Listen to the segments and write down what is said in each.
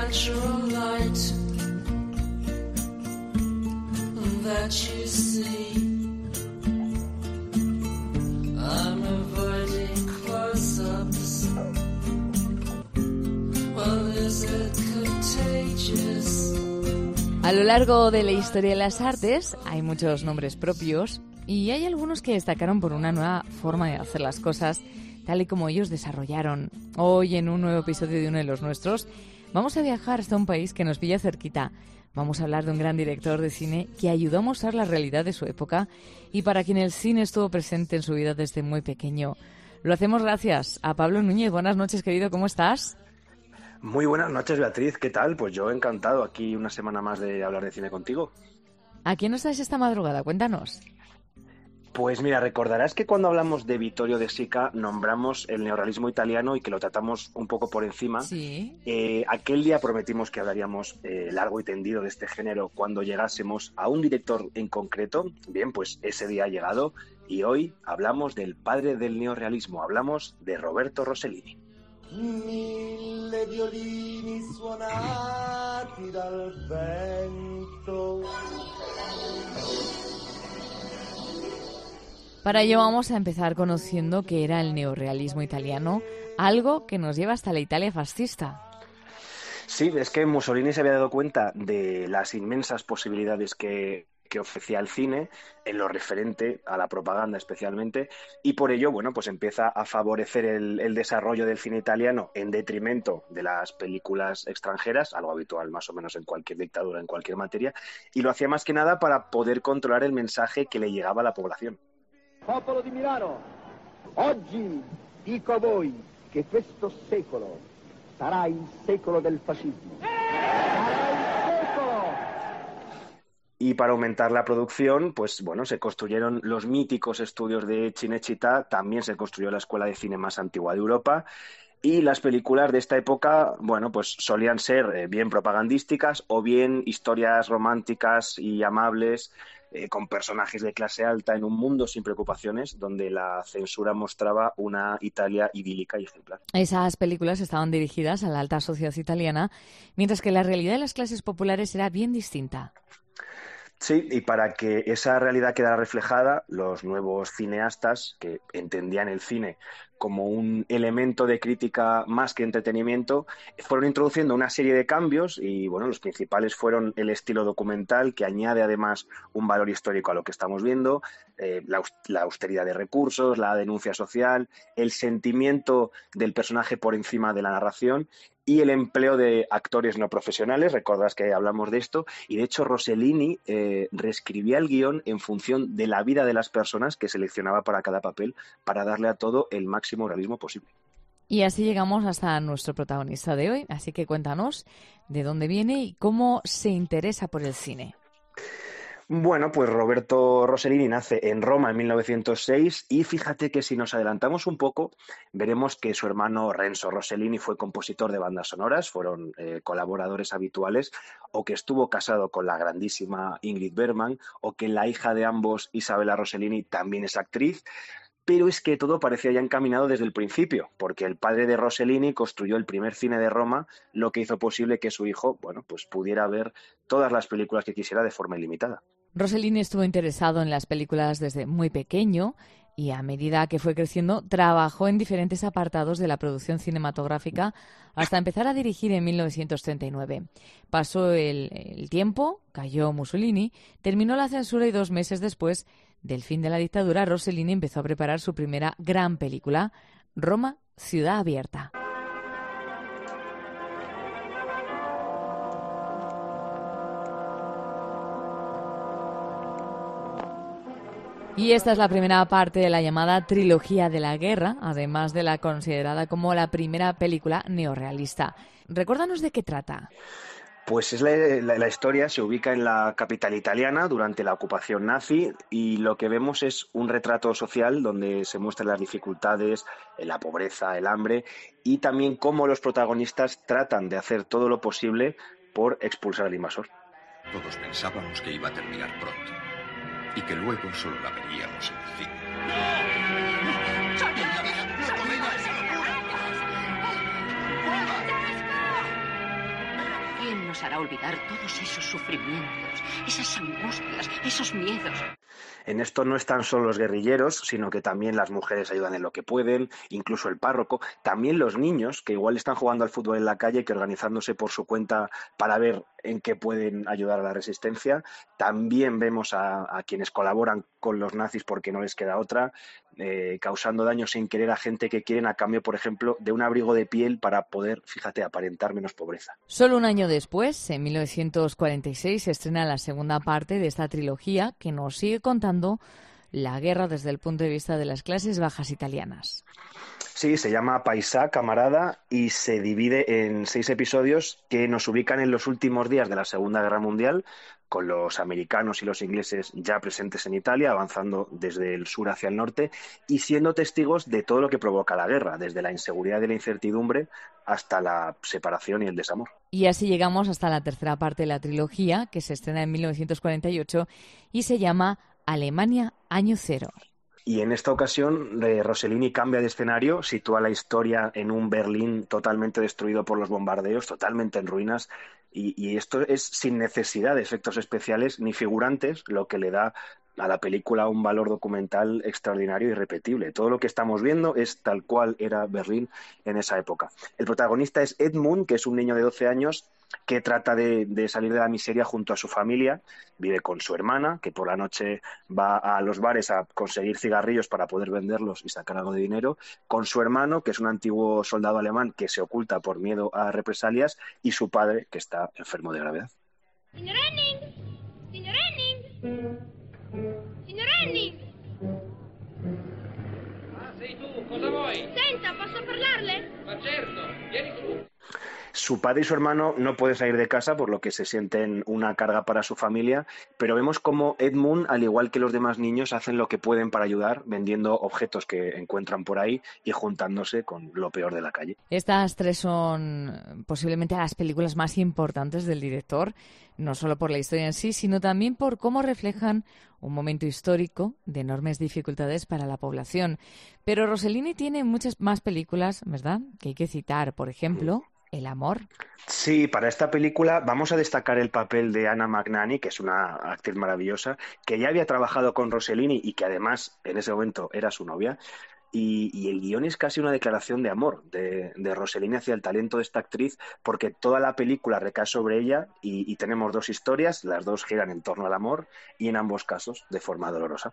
natural light that you see. I'm avoiding close-ups. Well, is it contagious? A lo largo de la historia de las artes hay muchos nombres propios y hay algunos que destacaron por una nueva forma de hacer las cosas, tal y como ellos desarrollaron. Hoy, en un nuevo episodio de uno de los nuestros, vamos a viajar hasta un país que nos pilla cerquita. Vamos a hablar de un gran director de cine que ayudó a mostrar la realidad de su época y para quien el cine estuvo presente en su vida desde muy pequeño. Lo hacemos gracias a Pablo Núñez. Buenas noches, querido, ¿cómo estás? Muy buenas noches, Beatriz. ¿Qué tal? Pues yo encantado aquí una semana más de hablar de cine contigo. ¿A quién nos traes esta madrugada? Cuéntanos. Pues mira, recordarás que cuando hablamos de Vittorio De Sica nombramos el neorrealismo italiano y que lo tratamos un poco por encima. Sí. Aquel día prometimos que hablaríamos largo y tendido de este género cuando llegásemos a un director en concreto. Bien, pues ese día ha llegado y hoy hablamos del padre del neorrealismo, hablamos de Roberto Rossellini. 1000 violini suonati dal vento. Para ello vamos a empezar conociendo qué era el neorrealismo italiano, algo que nos lleva hasta la Italia fascista. Sí, es que Mussolini se había dado cuenta de las inmensas posibilidades que ofrecía el cine, en lo referente a la propaganda especialmente, y por ello, bueno, pues empieza a favorecer el desarrollo del cine italiano en detrimento de las películas extranjeras, algo habitual más o menos en cualquier dictadura, en cualquier materia, y lo hacía más que nada para poder controlar el mensaje que le llegaba a la población. Popolo di Milano, oggi dico a voi che questo secolo sarà il secolo del fascismo. Sarà il secolo. Y para aumentar la producción, pues bueno, se construyeron los míticos estudios de Cinecittà, también se construyó la escuela de cine más antigua de Europa, y las películas de esta época, bueno, pues solían ser bien propagandísticas o bien historias románticas y amables, con personajes de clase alta en un mundo sin preocupaciones, donde la censura mostraba una Italia idílica y ejemplar. Esas películas estaban dirigidas a la alta sociedad italiana, mientras que la realidad de las clases populares era bien distinta. Sí, y para que esa realidad quedara reflejada, los nuevos cineastas que entendían el cine como un elemento de crítica más que entretenimiento, fueron introduciendo una serie de cambios y, bueno, los principales fueron el estilo documental, que añade además un valor histórico a lo que estamos viendo, la austeridad de recursos, la denuncia social, el sentimiento del personaje por encima de la narración y el empleo de actores no profesionales. Recordarás que hablamos de esto, y de hecho Rossellini reescribía el guión en función de la vida de las personas que seleccionaba para cada papel, para darle a todo el máximo realismo posible. Y así llegamos hasta nuestro protagonista de hoy, así que cuéntanos de dónde viene y cómo se interesa por el cine. Bueno, pues Roberto Rossellini nace en Roma en 1906 y fíjate que si nos adelantamos un poco, veremos que su hermano Renzo Rossellini fue compositor de bandas sonoras, fueron colaboradores habituales, o que estuvo casado con la grandísima Ingrid Bergman, o que la hija de ambos, Isabella Rossellini, también es actriz. Pero es que todo parecía ya encaminado desde el principio, porque el padre de Rossellini construyó el primer cine de Roma, lo que hizo posible que su hijo, bueno, pues pudiera ver todas las películas que quisiera de forma ilimitada. Rossellini estuvo interesado en las películas desde muy pequeño y a medida que fue creciendo trabajó en diferentes apartados de la producción cinematográfica hasta empezar a dirigir en 1939. Pasó el tiempo, cayó Mussolini, terminó la censura y 2 meses después del fin de la dictadura, Rossellini empezó a preparar su primera gran película, Roma, Ciudad Abierta. Y esta es la primera parte de la llamada trilogía de la guerra, además de la considerada como la primera película neorrealista. Recuérdanos de qué trata. Pues la historia se ubica en la capital italiana durante la ocupación nazi y lo que vemos es un retrato social donde se muestran las dificultades, la pobreza, el hambre y también cómo los protagonistas tratan de hacer todo lo posible por expulsar al invasor. Todos pensábamos que iba a terminar pronto y que luego solo la veríamos en el cine. os hará olvidar todos esos sufrimientos, esas angustias, esos miedos. En esto no están solo los guerrilleros, sino que también las mujeres ayudan en lo que pueden, incluso el párroco, también los niños, que igual están jugando al fútbol en la calle, que organizándose por su cuenta para ver en qué pueden ayudar a la resistencia. También vemos a quienes colaboran con los nazis porque no les queda otra, causando daño sin querer a gente que quieren a cambio, por ejemplo, de un abrigo de piel para poder, fíjate, aparentar menos pobreza. Solo un año después, en 1946, se estrena la segunda parte de esta trilogía que nos sigue contando la guerra desde el punto de vista de las clases bajas italianas. Sí, se llama Paisà, camarada, y se divide en 6 episodios que nos ubican en los últimos días de la Segunda Guerra Mundial, con los americanos y los ingleses ya presentes en Italia, avanzando desde el sur hacia el norte y siendo testigos de todo lo que provoca la guerra, desde la inseguridad y la incertidumbre hasta la separación y el desamor. Y así llegamos hasta la tercera parte de la trilogía, que se estrena en 1948 y se llama Alemania, Año Cero. Y en esta ocasión Rossellini cambia de escenario, sitúa la historia en un Berlín totalmente destruido por los bombardeos, totalmente en ruinas, y esto es sin necesidad de efectos especiales ni figurantes, lo que le da a la película un valor documental extraordinario y irrepetible. Todo lo que estamos viendo es tal cual era Berlín en esa época. El protagonista es Edmund, que es un niño de 12 años que trata de salir de la miseria junto a su familia. Vive con su hermana, que por la noche va a los bares a conseguir cigarrillos para poder venderlos y sacar algo de dinero, con su hermano, que es un antiguo soldado alemán que se oculta por miedo a represalias, y su padre, que está enfermo de gravedad. Signor Henning! Signor Henning! Signor Henning! Ah, sei tu, cosa vuoi? Senta, posso parlarle? Ma certo, vieni tu. Su padre y su hermano no pueden salir de casa, por lo que se sienten una carga para su familia, pero vemos cómo Edmund, al igual que los demás niños, hacen lo que pueden para ayudar, vendiendo objetos que encuentran por ahí y juntándose con lo peor de la calle. Estas 3 son posiblemente las películas más importantes del director, no solo por la historia en sí, sino también por cómo reflejan un momento histórico de enormes dificultades para la población. Pero Rossellini tiene muchas más películas, ¿verdad?, que hay que citar. Por ejemplo, El amor. Sí, para esta película vamos a destacar el papel de Anna Magnani, que es una actriz maravillosa, que ya había trabajado con Rossellini y que además en ese momento era su novia. Y el guión es casi una declaración de amor de Rossellini hacia el talento de esta actriz, porque toda la película recae sobre ella y tenemos 2 historias, las 2 giran en torno al amor y en ambos casos de forma dolorosa.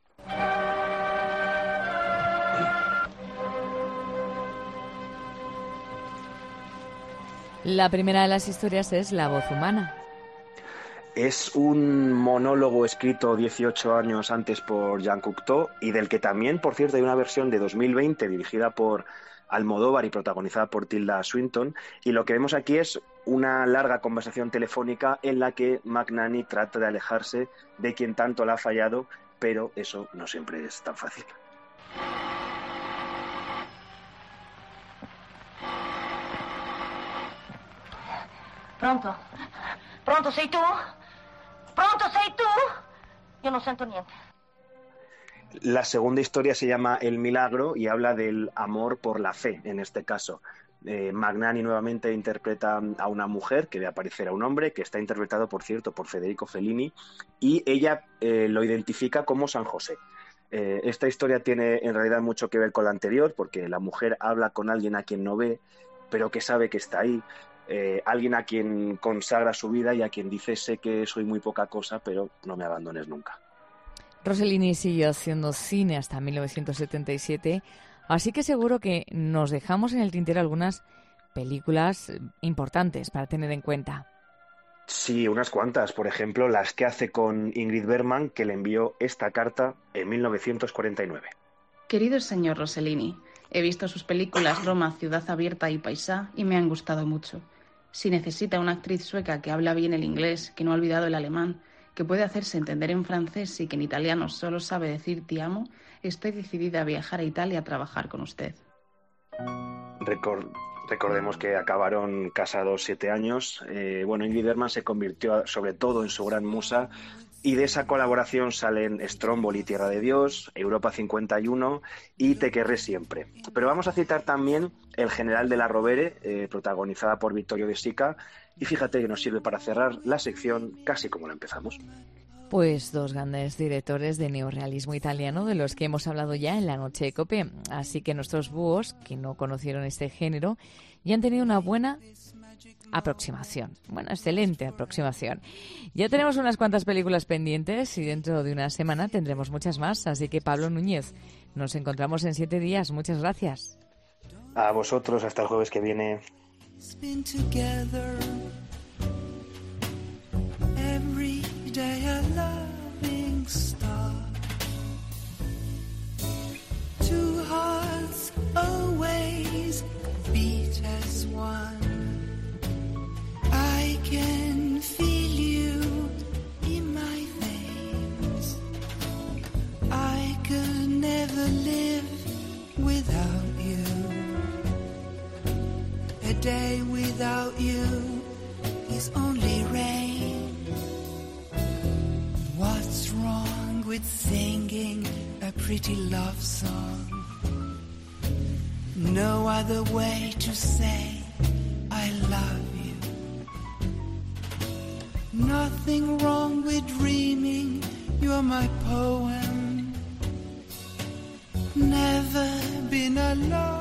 La primera de las historias es La voz humana. Es un monólogo escrito 18 años antes por Jean Cocteau y del que también, por cierto, hay una versión de 2020 dirigida por Almodóvar y protagonizada por Tilda Swinton. Y lo que vemos aquí es una larga conversación telefónica en la que Magnani trata de alejarse de quien tanto la ha fallado, pero eso no siempre es tan fácil. Pronto? Pronto, sei tu? Pronto, sei tu? Yo no sento niente. La segunda historia se llama El milagro y habla del amor por la fe, en este caso. Magnani nuevamente interpreta a una mujer que ve aparecer a un hombre, que está interpretado, por cierto, por Federico Fellini, y ella lo identifica como San José. Esta historia tiene en realidad mucho que ver con la anterior, porque la mujer habla con alguien a quien no ve, pero que sabe que está ahí. Alguien a quien consagra su vida y a quien dice: sé que soy muy poca cosa, pero no me abandones nunca. Rossellini siguió haciendo cine hasta 1977, así que seguro que nos dejamos en el tintero algunas películas importantes para tener en cuenta. Sí, unas cuantas. Por ejemplo, las que hace con Ingrid Bergman, que le envió esta carta en 1949. Querido señor Rossellini, he visto sus películas Roma, Ciudad Abierta y Paisà y me han gustado mucho. Si necesita una actriz sueca que habla bien el inglés, que no ha olvidado el alemán, que puede hacerse entender en francés y que en italiano solo sabe decir te amo, estoy decidida a viajar a Italia a trabajar con usted. Recordemos que acabaron casados 7 años. Ingrid Bergman se convirtió sobre todo en su gran musa Y de esa colaboración salen Stromboli, Tierra de Dios, Europa 51 y Te querré siempre. Pero vamos a citar también El general de la Rovere, protagonizada por Vittorio De Sica, y fíjate que nos sirve para cerrar la sección casi como la empezamos. Pues dos grandes directores de neorrealismo italiano de los que hemos hablado ya en la noche de COPE. Así que nuestros búhos, que no conocieron este género, ya han tenido una buena aproximación. Bueno, excelente aproximación. Ya tenemos unas cuantas películas pendientes y dentro de una semana tendremos muchas más. Así que, Pablo Núñez, nos encontramos en 7 días. Muchas gracias. A vosotros, hasta el jueves que viene. Day a loving star, two hearts always beat as one. I can feel you in my veins. I could never live without you. A day without you is only rain. What's wrong with singing a pretty love song? No other way to say I love you. Nothing wrong with dreaming you're my poem. Never been alone.